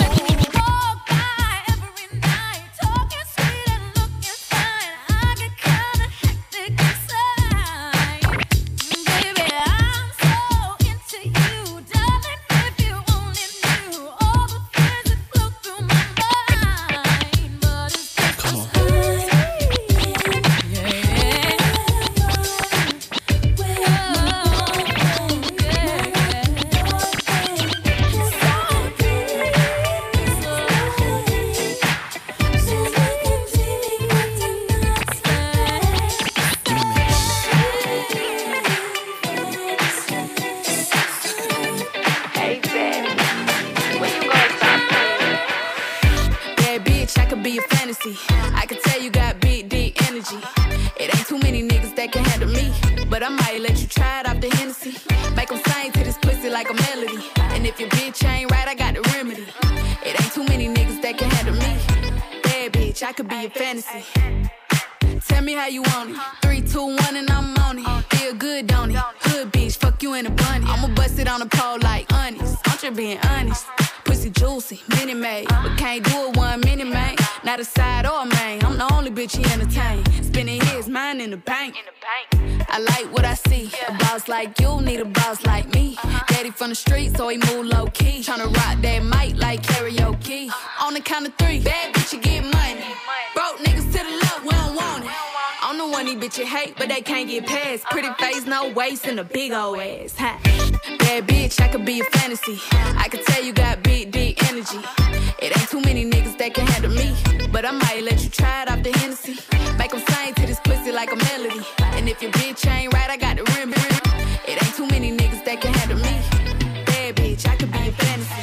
I can tell you got big, deep energy. It ain't too many niggas that can handle me, but I might let you try it off the Hennessy. Make them sing to this pussy like a melody. And if your bitch ain't right, I got the remedy. It ain't too many niggas that can handle me. Bad bitch, I could be your fantasy. Tell me how you want it. 3, 2, 1 and I'm on it. Feel good, don't it? Hood bitch, fuck you in a bunny. I'ma bust it on the pole like honest. I'm just being honest. Pussy juicy, mini made, but can't do it 1 minute, man. Not a side or a main. I'm the only bitch he entertain. Spending his mind in the bank. I like what I see. A boss like you need a boss like me. Daddy from the street, so he move low key. Tryna rock that mic like karaoke. On the count of 3, bad bitch, you get money. Broke niggas to the left, we don't want it. I'm the one these bitches hate, but they can't get past. Pretty face, no waist, and a big old ass. Bad bitch, I could be a fantasy. I can tell you got big, deep energy. It ain't too many niggas that can handle me, but I might let you try it off the Hennessy. Make them sing to this pussy like a melody. And if your bitch ain't right, I got the rim. It ain't too many niggas that can handle me. Bad bitch, I could be a fantasy.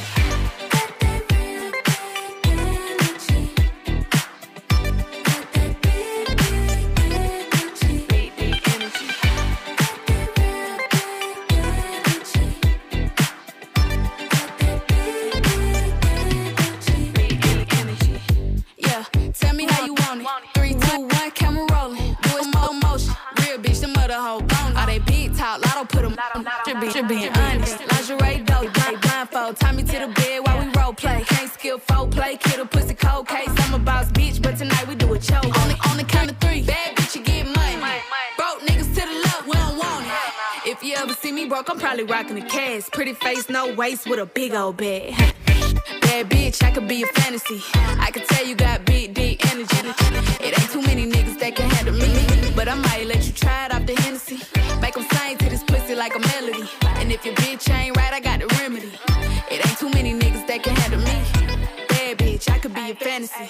Tell me how you want it. 3, 2, 1, camera rolling. Do it slow motion. Real bitch, the mother hoe bone. All they big talk, lotto put them. Should be honest. Lingerie dope, blindfold. Tie me to the bed while we role play. Can't skill folk play, kid a pussy cold case. I'm a boss bitch, but tonight we do it show. On the count of 3, bad bitch, you get money. Broke niggas to the left, we don't want it. If you ever see me broke, I'm probably rocking the cash. Pretty face, no waist, with a big old bag. Bad bitch, I could be a fantasy. I can tell you got big, deep energy. It ain't too many niggas that can handle me, but I might let you try it off the Hennessy. Make them sing to this pussy like a melody. And if your bitch ain't right, I got the remedy. It fantasy.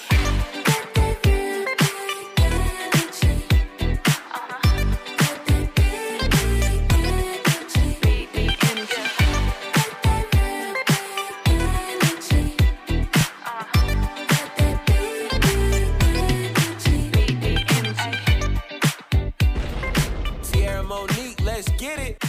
Tierra Monique, let's get it.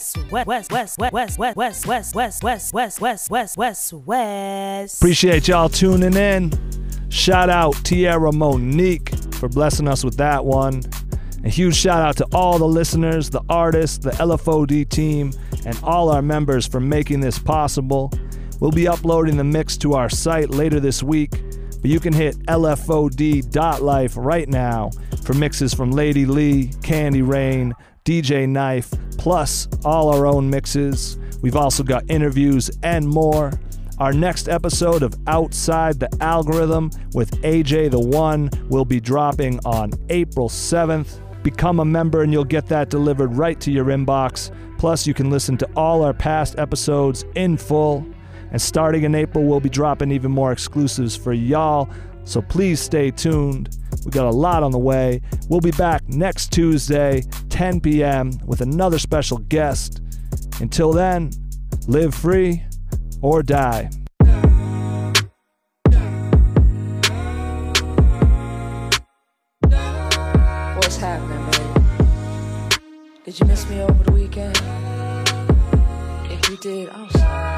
West. Appreciate y'all tuning in. Shout out Tierra Monique for blessing us with that one. A huge shout out to all the listeners, the artists, the LFOD team, and all our members for making this possible. We'll be uploading the mix to our site later this week, but you can hit lfod.life right now for mixes from Lady Lee, Candy Rain, DJ Knife, plus all our own mixes. We've also got interviews and more. Our next episode of Outside the Algorithm with AJ the One will be dropping on April 7th. Become a member and you'll get that delivered right to your inbox. Plus, you can listen to all our past episodes in full. And starting in April, we'll be dropping even more exclusives for y'all. So please stay tuned. We got a lot on the way. We'll be back next Tuesday, 10 p.m. with another special guest. Until then, live free or die. What's happening, baby? Did you miss me over the weekend? If you did, I'm sorry.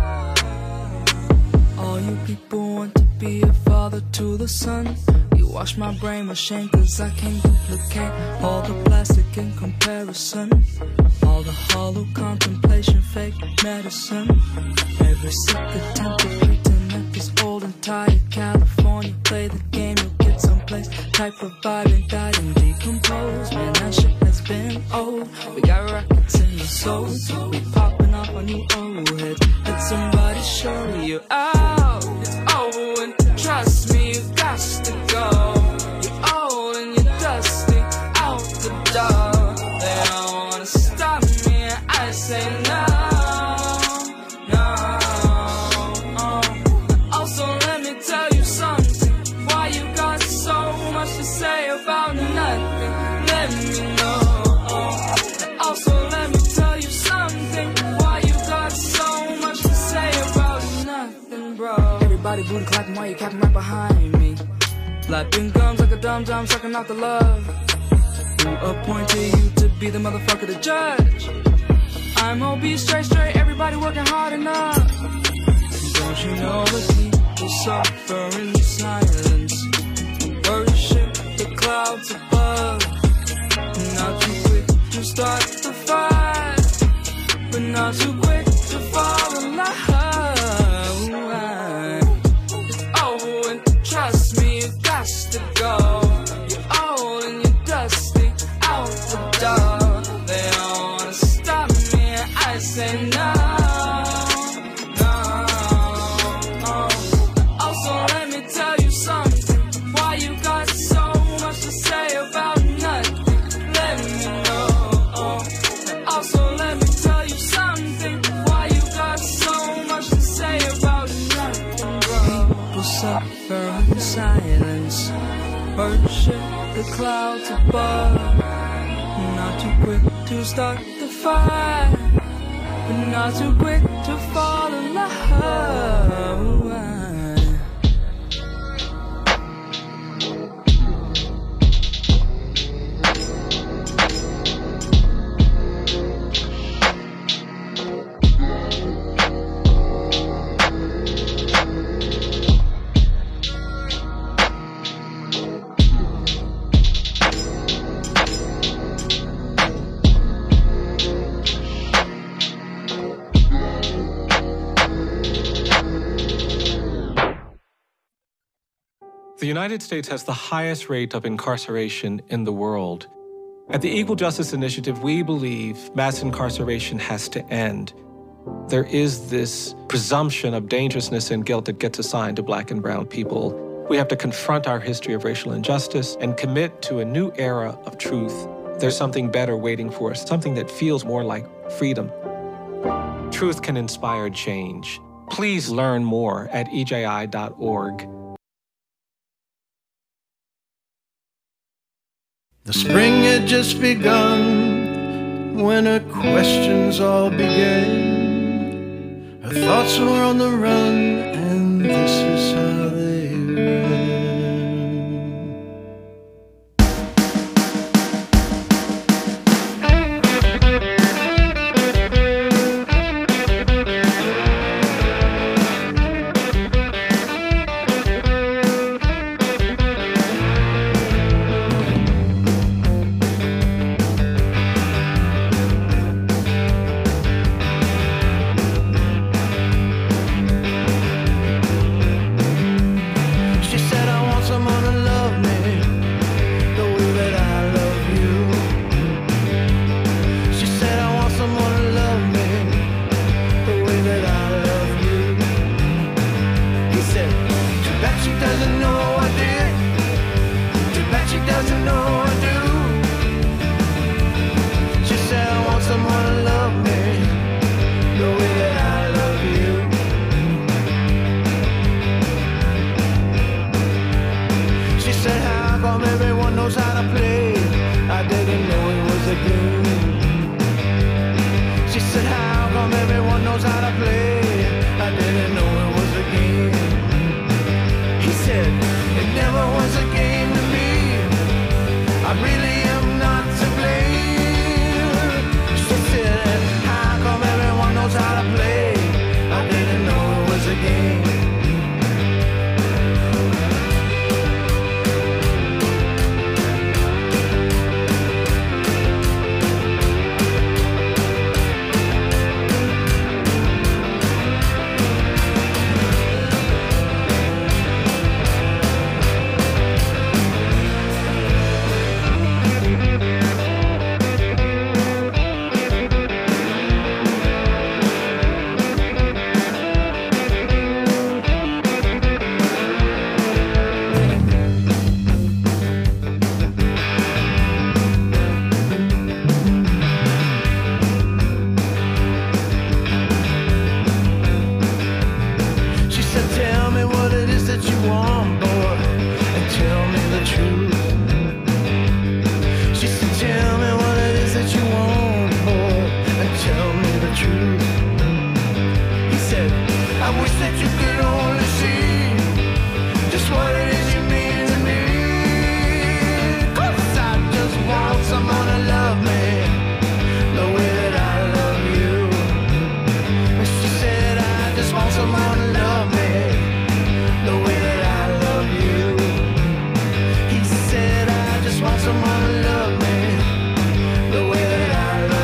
All you people want to be a father to the son. You wash my brain with shame cause I can't duplicate all the plastic in comparison, all the hollow contemplation, fake medicine. Every sick attempt to pretend that this old and tired California play the game, you'll get someplace. Type of vibe and died and decompose. Man, that shit has been old. We got rockets in the soul, so we popping off on you old heads. Let somebody show you out. It's over and trust me, you got to go. You're old and you're dusty, out the door. They don't wanna stop me and I say no. Also let me tell you something. Why you got so much to say about nothing? Let me know. Also let me tell you something. Why you got so much to say about nothing, bro? Everybody booty clapping while you capping right behind me. Lapping gums like a dumb sucking out the love. Who appointed you to be the motherfucker to judge? I'm OB straight, everybody working hard enough. Don't you know the people suffer in silence? Worship the clouds above. Not too quick to start the fight, but not too quick to fall in love. It's over and trust me, you got to go. You're old and you're dusty, out the door. They don't wanna stop me and I say no. Also let me tell you something. Why you got so much to say about nothing? Let me know. Also let me tell you something. Why you got so much to say about nothing, bro? People suffer in silence. Worship the clouds above. Not too quick to start the fight, but not too quick to fall in love. The United States has the highest rate of incarceration in the world. At the Equal Justice Initiative, we believe mass incarceration has to end. There is this presumption of dangerousness and guilt that gets assigned to Black and brown people. We have to confront our history of racial injustice and commit to a new era of truth. There's something better waiting for us, something that feels more like freedom. Truth can inspire change. Please learn more at EJI.org. The spring had just begun when her questions all began. Her thoughts were on the run, and this is how they ran. How come everyone knows how to play? I didn't know it was a game.